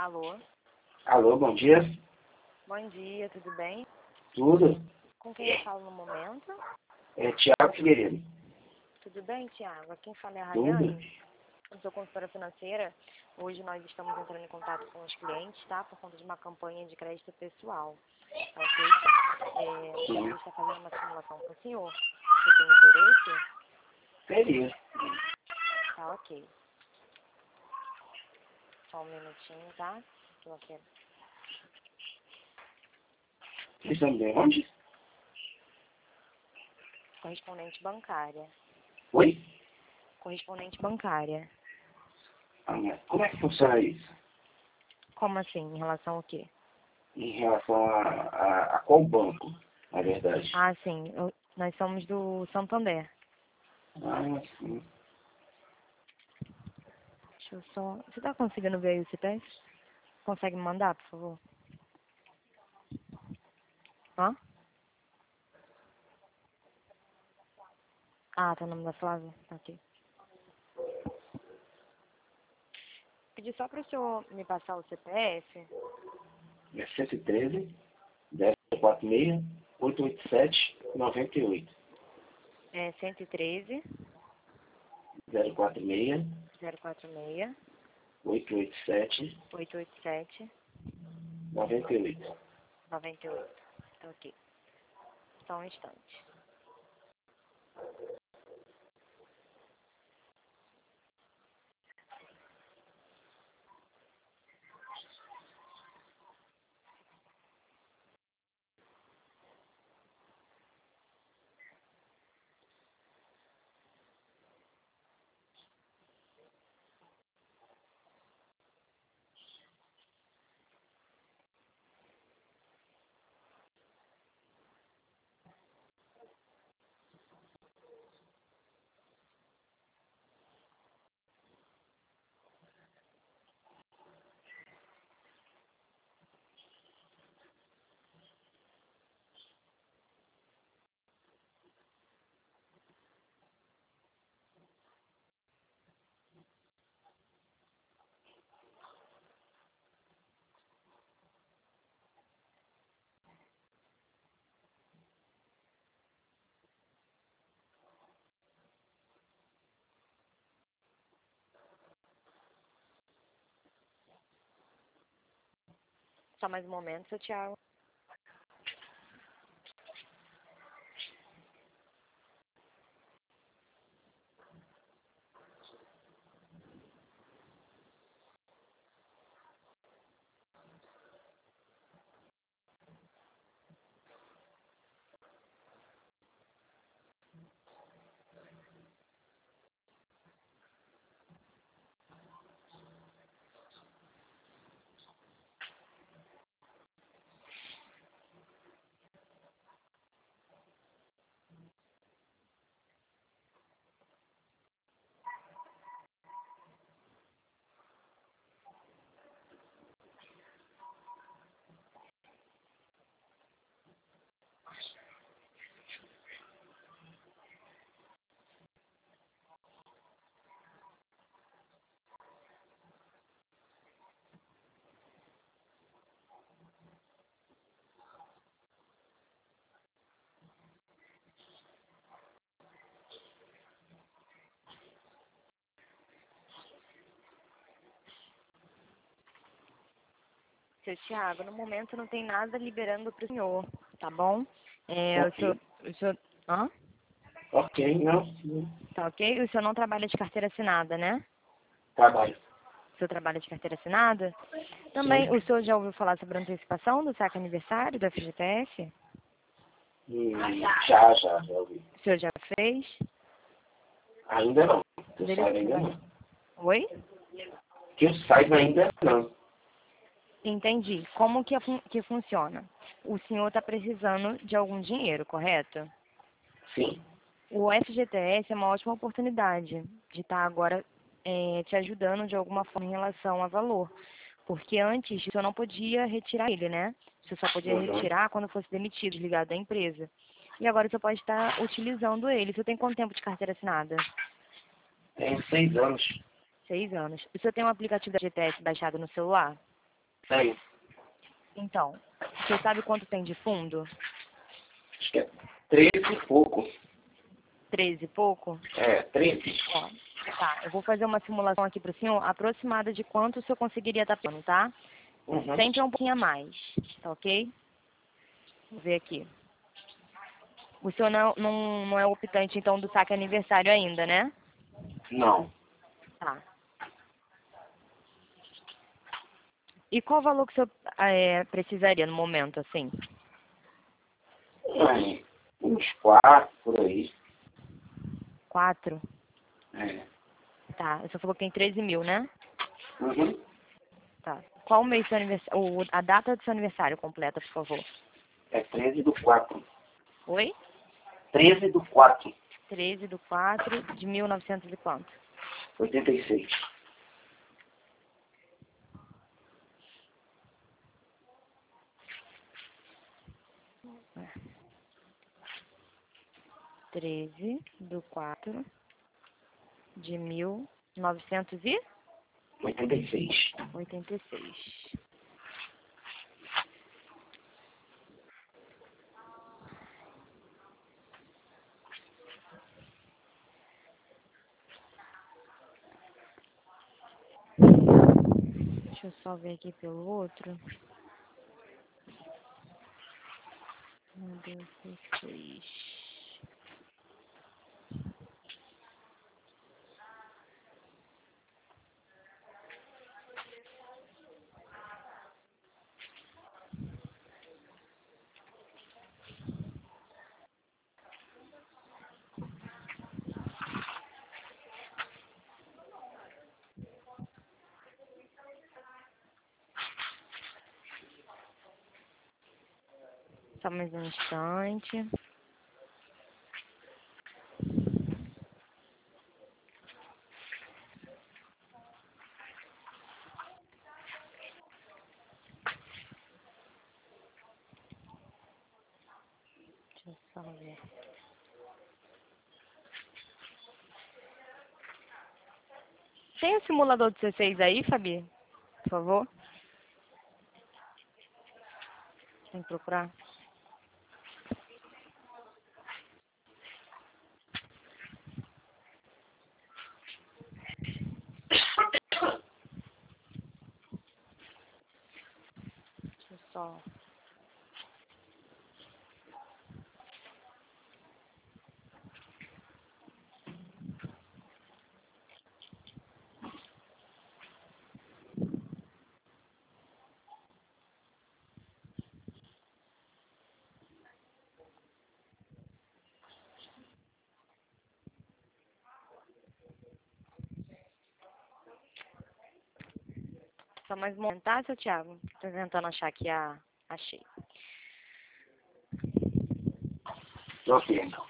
Alô? Alô, bom dia. Bom dia, tudo bem? Tudo? Com quem eu falo no momento? É Tiago Figueiredo. Tudo bem, Tiago? Aqui quem fala é a Tudo? Rayane. Eu sou consultora financeira. Hoje nós estamos entrando em contato com os clientes, tá? Por conta de uma campanha de crédito pessoal. Tá ok? A gente está fazendo uma simulação para o senhor. Você tem interesse? Teria. Tá ok. Só um minutinho, tá? Que eu quero. Vocês estão de onde? Correspondente bancária. Oi? Correspondente bancária. Mas como é que funciona isso? Como assim? Em relação ao quê? Em relação a qual banco, na verdade? Ah, sim. Nós somos do Santander. Ah, sim. Deixa eu só... Você tá conseguindo ver aí o CPF? Consegue me mandar, por favor? Hã? Ah, tá o nome da Flávia? Tá aqui. Pedi só para o senhor me passar o CPF. É 113 046 887 98. É 113 046 046 887 887 98. 98. Tá ok. Só um instante. Só mais um momento, seu Thiago. Seu Thiago, no momento não tem nada liberando para o senhor, tá bom? Ok. O senhor... Hã? Ok, não. Tá ok? O senhor não trabalha de carteira assinada, né? Trabalho. O senhor trabalha de carteira assinada? Sim. Também, o senhor já ouviu falar sobre a antecipação do saque aniversário do FGTS? Já ouvi. O senhor já fez? Ainda não. Que eu saiba ainda Delicioso. não. Oi? Que eu saiba ainda não. Entendi. Como que funciona? O senhor está precisando de algum dinheiro, correto? Sim. O FGTS é uma ótima oportunidade de estar agora te ajudando de alguma forma em relação a valor. Porque antes o senhor não podia retirar ele, né? O senhor só podia Uhum. retirar quando fosse demitido, desligado da empresa. E agora o senhor pode estar utilizando ele. O senhor tem quanto tempo de carteira assinada? Tenho 6 anos. 6 anos. O senhor tem um aplicativo da FGTS baixado no celular? Tem. Então, você sabe quanto tem de fundo? Acho que é 13 e pouco. 13 e pouco? É, 13. Ó, tá, eu vou fazer uma simulação aqui pro senhor aproximada de quanto o senhor conseguiria estar pagando, tá? Uhum. Sempre é um pouquinho a mais, tá ok? Vou ver aqui. O senhor não é optante, então, do saque aniversário ainda, né? Não. Tá. E qual o valor que o senhor precisaria no momento, assim? É, uns 4 por aí. 4? É. Tá. O senhor falou que tem 13 mil, né? Uhum. Tá. Qual o mês do seu aniversário? A data do seu aniversário completa, por favor. É 13/4. Oi? 13/4. 13/4 de 1900 e quanto? 86. É. 13/4 de 1986. 86. Deixa eu só ver aqui pelo outro. 16. Só mais um instante. Deixa eu só ver. Tem o simulador do C6 aí, Fabi? Por favor. Tem que procurar. Deixa eu só... Só mais um momento, tá, seu Thiago? Tô tentando achar aqui a... Achei. Ok, então.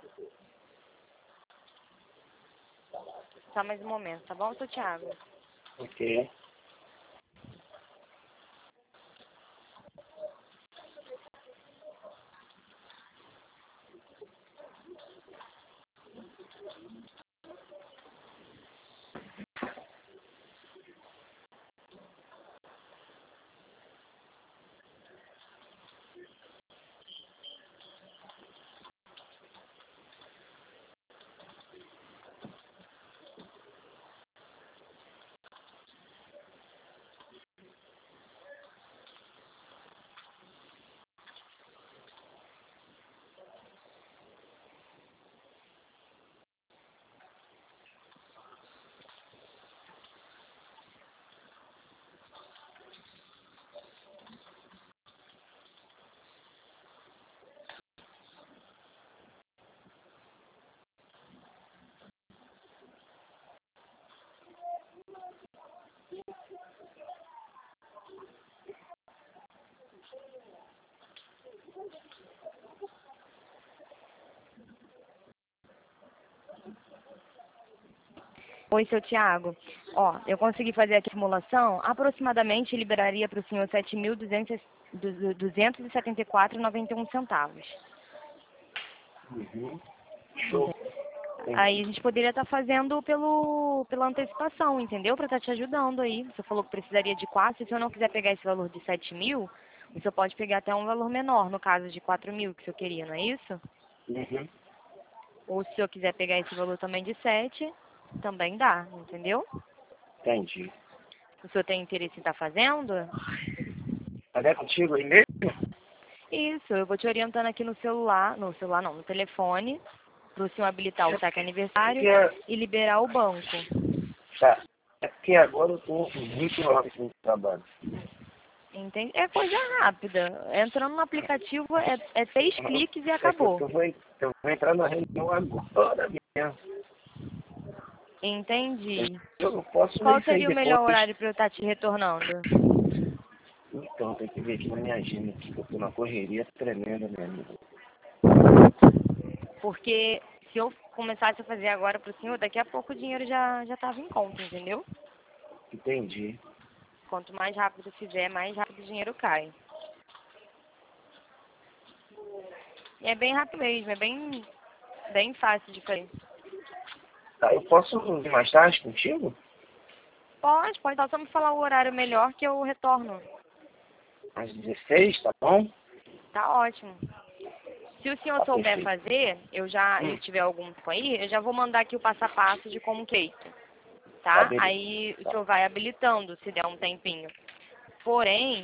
Só mais um momento, tá bom, seu Thiago? Ok. Oi, seu Tiago. Ó, eu consegui fazer aqui a simulação, aproximadamente liberaria para o senhor 7.274,91 centavos. Uhum. Show. Aí a gente poderia estar fazendo pela antecipação, entendeu? Para estar te ajudando aí. Você falou que precisaria de 4. Se o senhor não quiser pegar esse valor de 7.000, o senhor pode pegar até um valor menor, no caso de 4.000 que o senhor queria, não é isso? Uhum. Ou se o senhor quiser pegar esse valor também de 7, também dá, entendeu? Entendi. O senhor tem interesse em estar fazendo? Mas é contigo aí mesmo? Isso, eu vou te orientando aqui no celular não, no telefone, para o senhor habilitar o saque aniversário e liberar o banco. Tá. É porque agora eu tô muito rápido no trabalho. Entende? É coisa rápida. Entrando no aplicativo é 3 cliques e É que acabou. eu vou entrar na reunião agora mesmo. Entendi. Eu não posso Qual nem sair seria o melhor depois. horário para eu estar te retornando? Então, tem que ver aqui na minha agenda, que eu tô na correria tremenda, meu amigo. Porque se eu começasse a fazer agora pro senhor, daqui a pouco o dinheiro já estava em conta, entendeu? Entendi. Quanto mais rápido fizer, mais rápido o dinheiro cai. E é bem rápido mesmo, é bem fácil de fazer. Tá, eu posso vir mais tarde contigo? Pode, só me falar o horário melhor que eu retorno. Às 16, tá bom? Tá ótimo. Se o senhor Tá souber perfeito. fazer, e tiver algum tempo aí, eu já vou mandar aqui o passo a passo de como feito, Tá, tá? beleza. Aí o senhor vai habilitando, se der um tempinho. Porém,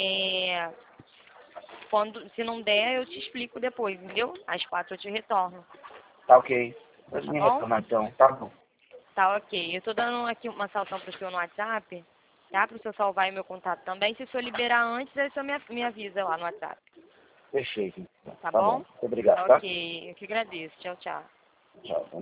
se não der, eu te explico depois, entendeu? Às 4 eu te retorno, Tá ok. Pode tá me bom? retornar então, tá bom. Tá ok. Eu tô dando aqui uma saltão pro senhor no WhatsApp, tá? Pro senhor salvar aí meu contato também. Se o senhor liberar antes, aí o senhor me avisa lá no WhatsApp, Perfeito. Então. tá Tá bom. bom? Muito obrigado, Tá tá? ok. Eu que agradeço. Tchau, tchau. Tchau.